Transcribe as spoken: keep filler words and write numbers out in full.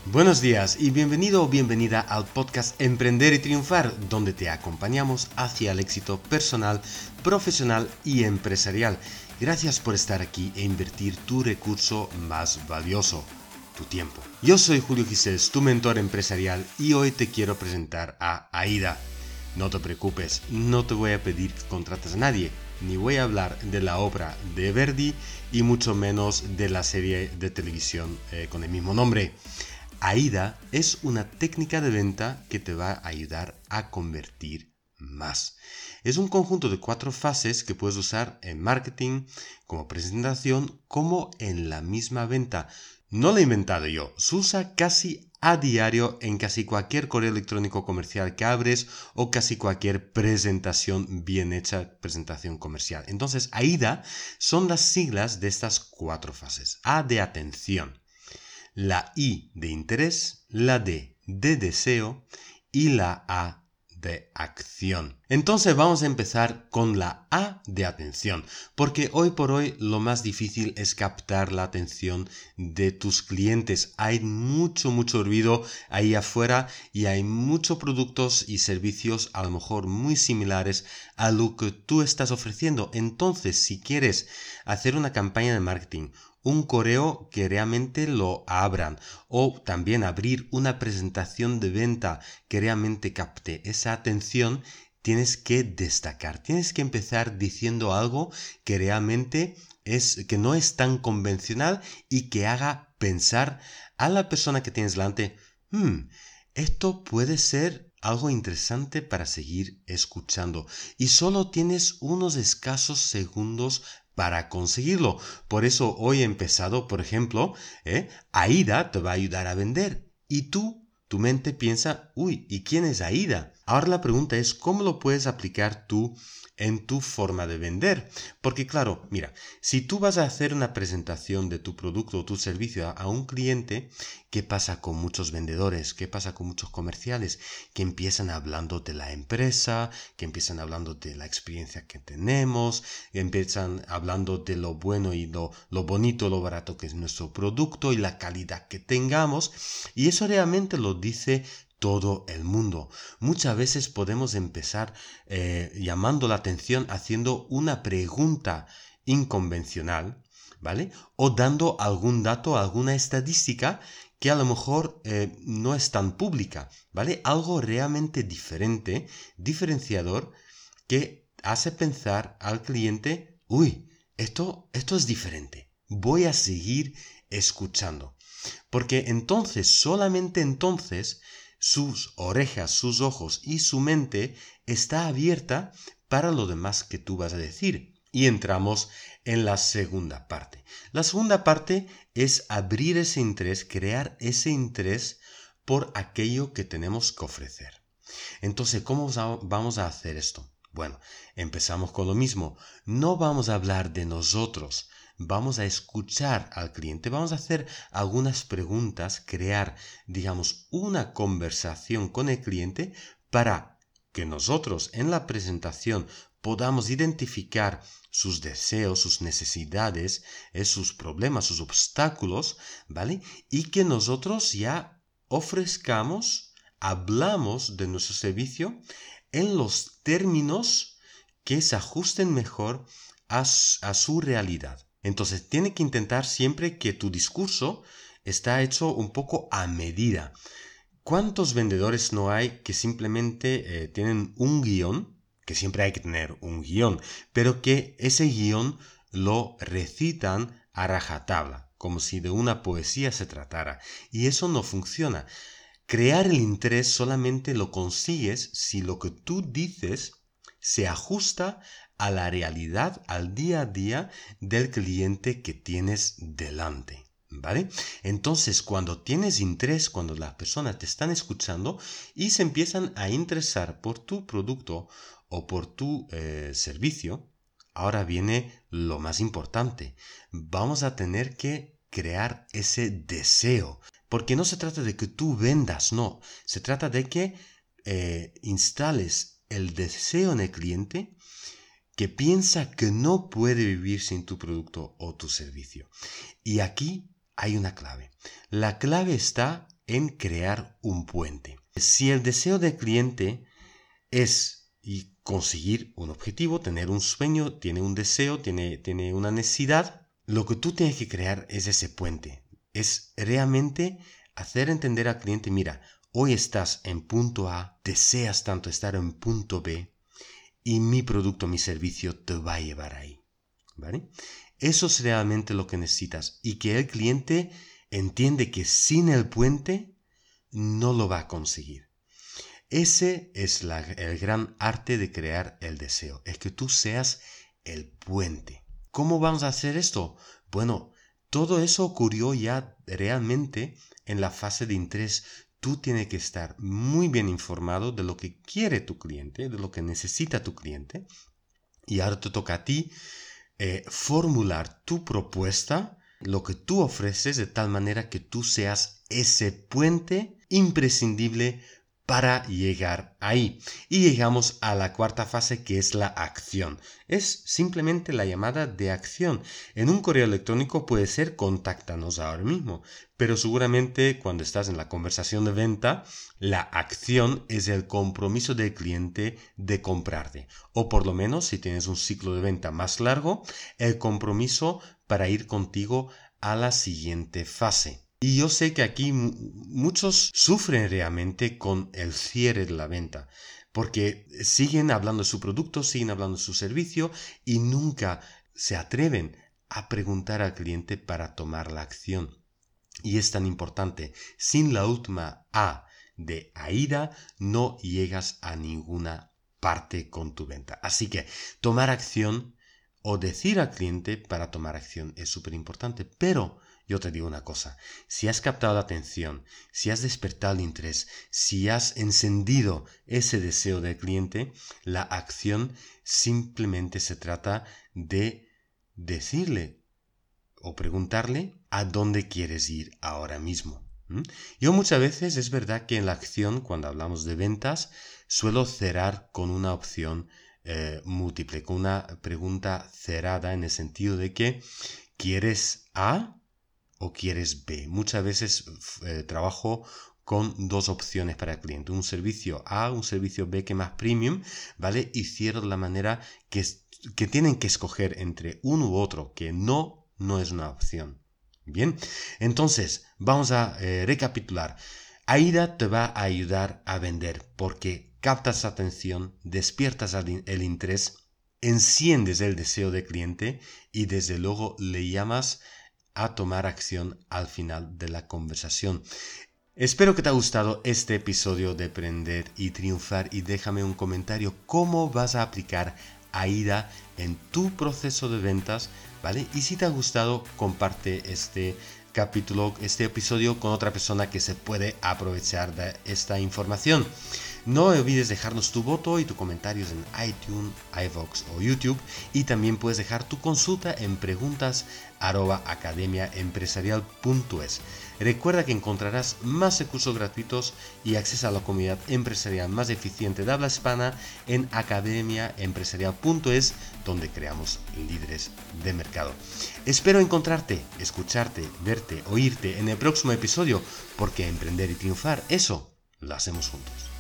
Buenos días y bienvenido o bienvenida al podcast Emprender y Triunfar, donde te acompañamos hacia el éxito personal, profesional y empresarial. Gracias por estar aquí e invertir tu recurso más valioso, tu tiempo. Yo soy Julio Gisés, tu mentor empresarial, y hoy te quiero presentar a Aida. No te preocupes, no te voy a pedir que contrates a nadie, ni voy a hablar de la obra de Verdi y mucho menos de la serie de televisión eh, con el mismo nombre. Aida es una técnica de venta que te va a ayudar a convertir más. Es un conjunto de cuatro fases que puedes usar en marketing, como presentación, como en la misma venta. No lo he inventado yo, se usa casi a diario en casi cualquier correo electrónico comercial que abres o casi cualquier presentación bien hecha, presentación comercial. Entonces, Aida son las siglas de estas cuatro fases. A de atención, la I de interés, la D de deseo y la A de acción. Entonces vamos a empezar con la A de atención, porque hoy por hoy lo más difícil es captar la atención de tus clientes. Hay mucho, mucho ruido ahí afuera y hay muchos productos y servicios a lo mejor muy similares a lo que tú estás ofreciendo. Entonces, si quieres hacer una campaña de marketing, un correo que realmente lo abran o también abrir una presentación de venta que realmente capte esa atención, tienes que destacar, tienes que empezar diciendo algo que realmente es, que no es tan convencional y que haga pensar a la persona que tienes delante, hmm, esto puede ser algo interesante para seguir escuchando, y solo tienes unos escasos segundos para conseguirlo. Por eso hoy he empezado, por ejemplo, ¿eh? Aida te va a ayudar a vender. Y tú, tu mente piensa, uy, ¿y quién es Aida? Ahora la pregunta es, ¿cómo lo puedes aplicar tú en tu forma de vender? Porque claro, mira, si tú vas a hacer una presentación de tu producto o tu servicio a, a un cliente, ¿qué pasa con muchos vendedores? ¿Qué pasa con muchos comerciales? Que empiezan hablando de la empresa, que empiezan hablando de la experiencia que tenemos, que empiezan hablando de lo bueno y lo, lo bonito, lo barato que es nuestro producto y la calidad que tengamos. Y eso realmente lo dice todo el mundo. Muchas veces podemos empezar eh, llamando la atención haciendo una pregunta inconvencional, ¿vale? O dando algún dato, alguna estadística que a lo mejor eh, no es tan pública, ¿vale? Algo realmente diferente, diferenciador, que hace pensar al cliente, uy, esto, esto es diferente, voy a seguir escuchando. Porque entonces, solamente entonces, sus orejas, sus ojos y su mente está abierta para lo demás que tú vas a decir. Y entramos en la segunda parte. La segunda parte es abrir ese interés, crear ese interés por aquello que tenemos que ofrecer. Entonces, ¿cómo vamos a hacer esto? Bueno, empezamos con lo mismo. No vamos a hablar de nosotros. Vamos a escuchar al cliente, vamos a hacer algunas preguntas, crear, digamos, una conversación con el cliente para que nosotros en la presentación podamos identificar sus deseos, sus necesidades, sus problemas, sus obstáculos, ¿vale? Y que nosotros ya ofrezcamos, hablamos de nuestro servicio en los términos que se ajusten mejor a, a su realidad. Entonces, tiene que intentar siempre que tu discurso está hecho un poco a medida. ¿Cuántos vendedores no hay que simplemente eh, tienen un guión? Que siempre hay que tener un guión, pero que ese guión lo recitan a rajatabla, como si de una poesía se tratara. Y eso no funciona. Crear el interés solamente lo consigues si lo que tú dices se ajusta a la realidad, al día a día del cliente que tienes delante, ¿vale? Entonces, cuando tienes interés, cuando las personas te están escuchando y se empiezan a interesar por tu producto o por tu eh, servicio, ahora viene lo más importante. Vamos a tener que crear ese deseo. Porque no se trata de que tú vendas, no. Se trata de que eh, instales el deseo en el cliente que piensa que no puede vivir sin tu producto o tu servicio. Y aquí hay una clave. La clave está en crear un puente. Si el deseo del cliente es y conseguir un objetivo, tener un sueño, tiene un deseo, tiene, tiene una necesidad, lo que tú tienes que crear es ese puente. Es realmente hacer entender al cliente, mira, hoy estás en punto A, deseas tanto estar en punto B y mi producto, mi servicio te va a llevar ahí. ¿Vale? Eso es realmente lo que necesitas y que el cliente entiende que sin el puente no lo va a conseguir. Ese es la, el gran arte de crear el deseo, es que tú seas el puente. ¿Cómo vamos a hacer esto? Bueno, todo eso ocurrió ya realmente en la fase de interés. Tú tienes que estar muy bien informado de lo que quiere tu cliente, de lo que necesita tu cliente. Y ahora te toca a ti eh, formular tu propuesta, lo que tú ofreces, de tal manera que tú seas ese puente imprescindible para llegar ahí. Y llegamos a la cuarta fase, que es la acción. Es simplemente la llamada de acción. En un correo electrónico puede ser contáctanos ahora mismo, pero seguramente cuando estás en la conversación de venta, la acción es el compromiso del cliente de comprarte. O por lo menos, si tienes un ciclo de venta más largo, el compromiso para ir contigo a la siguiente fase. Y yo sé que aquí muchos sufren realmente con el cierre de la venta, porque siguen hablando de su producto, siguen hablando de su servicio y nunca se atreven a preguntar al cliente para tomar la acción. Y es tan importante, sin la última A de AIDA no llegas a ninguna parte con tu venta. Así que tomar acción o decir al cliente para tomar acción es súper importante, pero yo te digo una cosa, si has captado la atención, si has despertado el interés, si has encendido ese deseo del cliente, la acción simplemente se trata de decirle o preguntarle a dónde quieres ir ahora mismo. ¿Mm? Yo muchas veces es verdad que en la acción, cuando hablamos de ventas, suelo cerrar con una opción eh, múltiple, con una pregunta cerrada en el sentido de que ¿quieres A o quieres B? Muchas veces eh, trabajo con dos opciones para el cliente, un servicio A, un servicio B que más premium, ¿vale? Y cierro de la manera que, que tienen que escoger entre uno u otro, que no no es una opción. Bien, entonces vamos a eh, recapitular. AIDA te va a ayudar a vender porque captas atención, despiertas el interés, enciendes el deseo del cliente y desde luego le llamas a tomar acción al final de la conversación. Espero que te haya gustado este episodio de Emprender y Triunfar y déjame un comentario cómo vas a aplicar AIDA en tu proceso de ventas, ¿vale? Y si te ha gustado, comparte este capítulo, este episodio con otra persona que se puede aprovechar de esta información. No olvides dejarnos tu voto y tus comentarios en iTunes, iVoox o YouTube y también puedes dejar tu consulta en preguntas arroba academia empresarial punto es. Recuerda que encontrarás más recursos gratuitos y acceso a la comunidad empresarial más eficiente de habla hispana en academia empresarial punto es, donde creamos líderes de mercado. Espero encontrarte, escucharte, verte, oírte en el próximo episodio, porque emprender y triunfar, eso lo hacemos juntos.